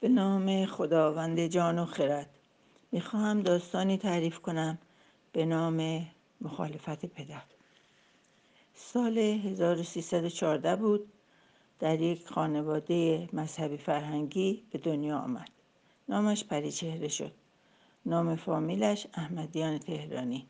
به نام خداوند جان و خرد. میخواهم داستانی تعریف کنم به نام مخالفت پدر. سال 1314 بود. در یک خانواده مذهبی فرهنگی به دنیا آمد. نامش پریچهره شد. نام فامیلش احمدیان تهرانی.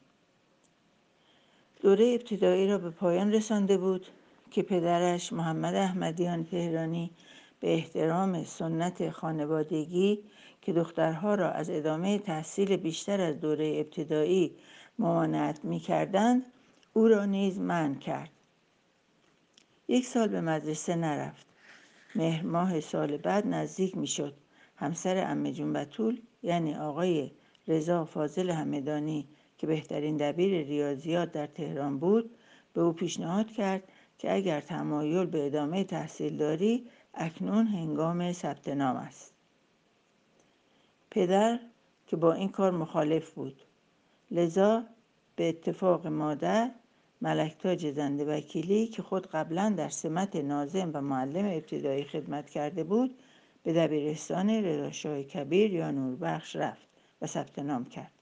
دوره ابتدایی را به پایان رسانده بود که پدرش محمد احمدیان تهرانی به احترام سنت خانوادگی که دخترها را از ادامه تحصیل بیشتر از دوره ابتدایی ممانعت می‌کردند، او را نیز منع کرد. 1 سال به مدرسه نرفت. مهر ماه سال بعد نزدیک می‌شد. همسر عمه جون بتول، یعنی آقای رضا فاضل همدانی که بهترین دبیر ریاضیات در تهران بود، به او پیشنهاد کرد که اگر تمایل به ادامه تحصیل داری، اکنون هنگام ثبت نام است. پدر که با این کار مخالف بود، لذا به اتفاق مادر، ملکتاج زنده وکیلی که خود قبلا در سمت ناظم و معلم ابتدایی خدمت کرده بود، به دبیرستان رضاشاه کبیر یا نوربخش رفت و ثبت نام کرد.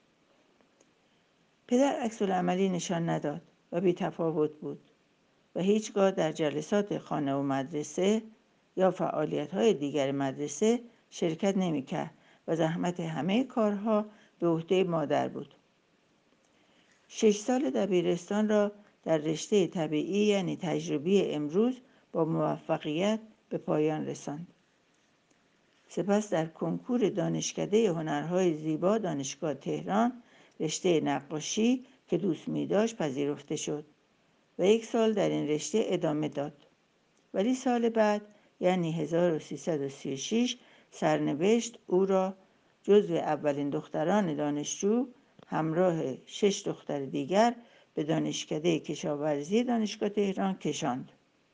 پدر عکس‌العملی نشان نداد و بی تفاوت بود و هیچگاه در جلسات خانه و مدرسه یا فعالیت‌های دیگر مدرسه شرکت نمی‌کرد و زحمت همه کارها به عهده مادر بود. 6 سال دبیرستان را در رشته طبیعی یعنی تجربی امروز با موفقیت به پایان رساند. سپس در کنکور دانشکده هنرهای زیبا دانشگاه تهران رشته نقاشی که دوست می‌داشت پذیرفته شد و 1 سال در این رشته ادامه داد. ولی سال بعد یعنی 1336 سرنوشت او را جزو اولین دختران دانشجو همراه 6 دختر دیگر به دانشکده کشاورزی دانشگاه تهران کشاند.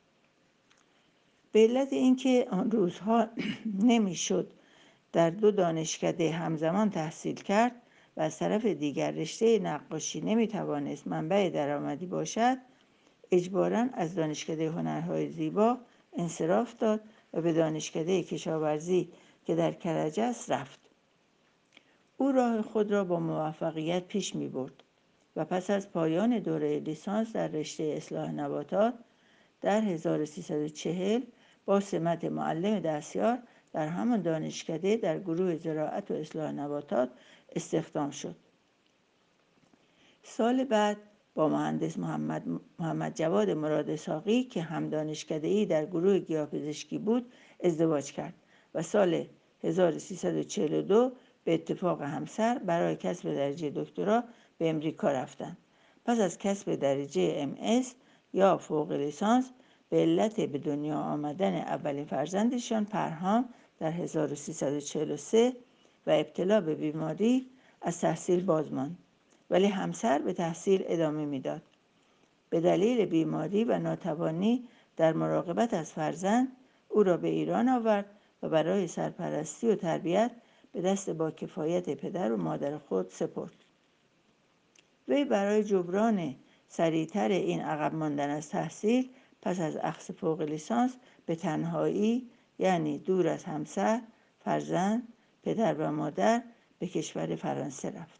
به علت اینکه آن روزها نمیشد در 2 دانشکده همزمان تحصیل کرد و از طرف دیگر رشته نقاشی نمیتوانست منبع درآمدی باشد، اجباراً از دانشکده هنرهای زیبا انصراف داد و به دانشکده کشاورزی که در کرج است رفت. او راه خود را با موفقیت پیش می برد و پس از پایان دوره لیسانس در رشته اصلاح نباتات در 1340 با سمت معلم دستیار در همان دانشکده در گروه زراعت و اصلاح نباتات استخدام شد. سال بعد با مهندس محمد جواد مراد ساقی که هم دانشکده‌ای در گروه گیاهپزشکی بود ازدواج کرد و سال 1342 به اتفاق همسر برای کسب درجه دکترا به امریکا رفتند. پس از کسب درجه MS یا فوق لیسانس به علت به دنیا آمدن اولین فرزندشان پرهام در 1343 و ابتلا به بیماری از تحصیل باز ماند، ولی همسر به تحصیل ادامه میداد. به دلیل بیماری و ناتوانی در مراقبت از فرزند او را به ایران آورد و برای سرپرستی و تربیت به دست با کفایت پدر و مادر خود سپرد. وی برای جبران سریعتر این عقب ماندن از تحصیل پس از اخذ فوق لیسانس به تنهایی، یعنی دور از همسر، فرزند، پدر و مادر، به کشور فرانسه رفت.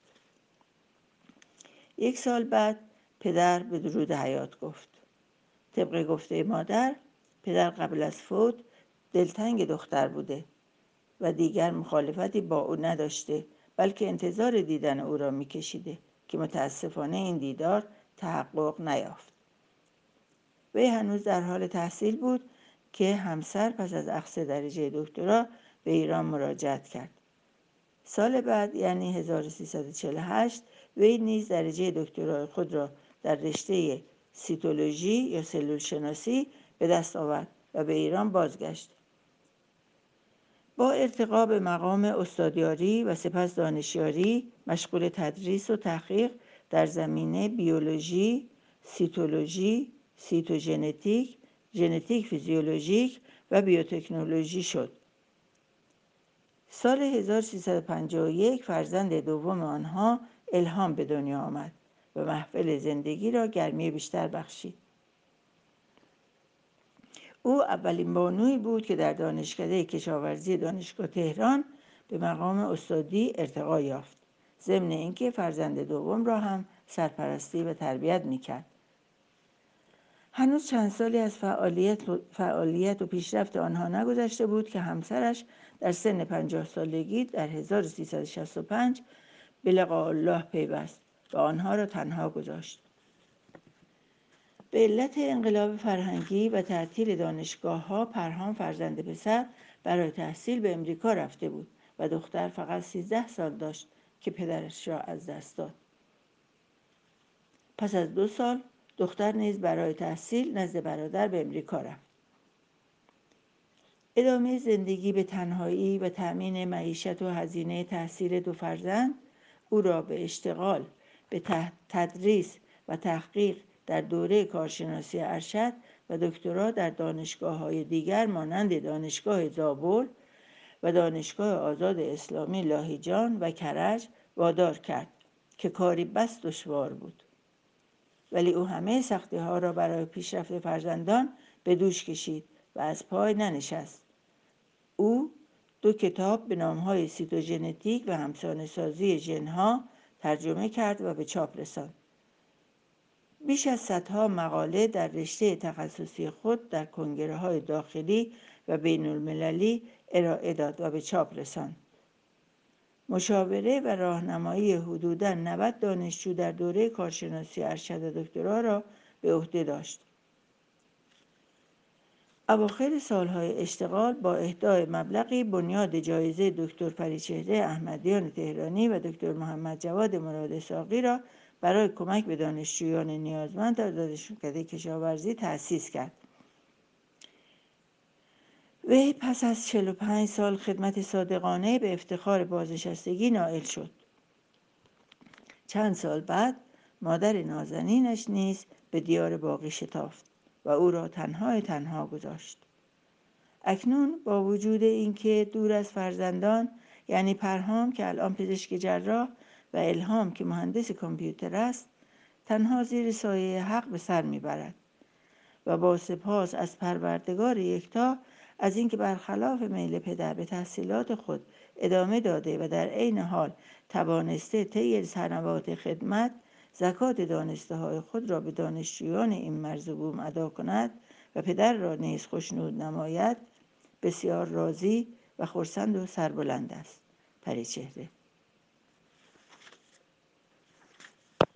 1 سال بعد پدر به درود حیات گفت. طبق گفته مادر، پدر قبل از فوت دلتنگ دختر بوده و دیگر مخالفتی با او نداشته، بلکه انتظار دیدن او را می‌کشیده که متاسفانه این دیدار تحقق نیافت. وی هنوز در حال تحصیل بود که همسر پس از اخذ درجه دکترا به ایران مراجعت کرد. سال بعد یعنی 1348 وی نیز درجه دکترای خود را در رشته سیتولوژی یا سلول شناسی به دست آورد و به ایران بازگشت. با ارتقا به مقام استادیاری و سپس دانشیاری مشغول تدریس و تحقیق در زمینه بیولوژی، سیتولوژی، سیتوژنتیک، ژنتیک فیزیولوژیک و بیوتکنولوژی شد. سال 1351 فرزند دوم آنها الهام به دنیا آمد و محفل زندگی را گرمی بیشتر بخشید. او اولین بانویی بود که در دانشکده کشاورزی دانشگاه تهران به مقام استادی ارتقا یافت، ضمن اینکه فرزند دوم را هم سرپرستی و تربیت میکرد. هنوز چند سالی از فعالیت و پیشرفت آنها نگذشته بود که همسرش در سن 50 سالگی در 1365 به لقاء الله پیوست و آنها را تنها گذاشت. به علت انقلاب فرهنگی و تعطیل دانشگاه‌ها، پرهام فرزند پسر برای تحصیل به امریکا رفته بود و دختر فقط 13 سال داشت که پدرش را از دست داد. پس از 2 سال دختر نیز برای تحصیل نزد برادر به امریکا رفت. ادامه زندگی به تنهایی و تأمین معیشت و هزینه تحصیل 2 فرزند او را به اشتغال به تدریس و تحقیق در دوره کارشناسی ارشد و دکترا در دانشگاه‌های دیگر مانند دانشگاه زابل و دانشگاه آزاد اسلامی لاهیجان و کرج وادار کرد که کاری بس دشوار بود. ولی او همه سختی‌ها را برای پیشرفت فرزندان به دوش کشید و از پای ننشست. او 2 کتاب به نام‌های سیتوژنتیک و همسان سازی ژن‌ها ترجمه کرد و به چاپ رساند. بیش از صدها مقاله در رشته تخصصی خود در کنگره‌های داخلی و بین‌المللی ارائه داد و به چاپ رساند. مشاوره و راهنمایی حدوداً 90 دانشجو در دوره کارشناسی ارشد و دکترا را به عهده داشت. اواخر سالهای اشتغال با اهدای مبلغی بنیاد جایزه دکتر پریچهره احمدیان تهرانی و دکتر محمد جواد مراد ساقی را برای کمک به دانشجویان نیازمند در دانشکده کشاورزی تأسیس کرد. وی پس از 45 سال خدمت صادقانه به افتخار بازنشستگی نائل شد. چند سال بعد مادر نازنینش نیز به دیار باقی شتافت و او را تنها گذاشت. اکنون با وجود اینکه دور از فرزندان، یعنی پرهام که الان پزشک جراح و الهام که مهندس کامپیوتر است، تنها زیر سایه حق به سر میبرد و با سپاس از پروردگار یکتا از اینکه برخلاف میل پدر به تحصیلات خود ادامه داده و در عین حال توانسته طی سنوات خدمت زکات دانسته‌های خود را به دانشجویان این مرز و بوم ادا کند و پدر را نیز خوشنود نماید، بسیار راضی و خرسند و سربلند است. پریچهره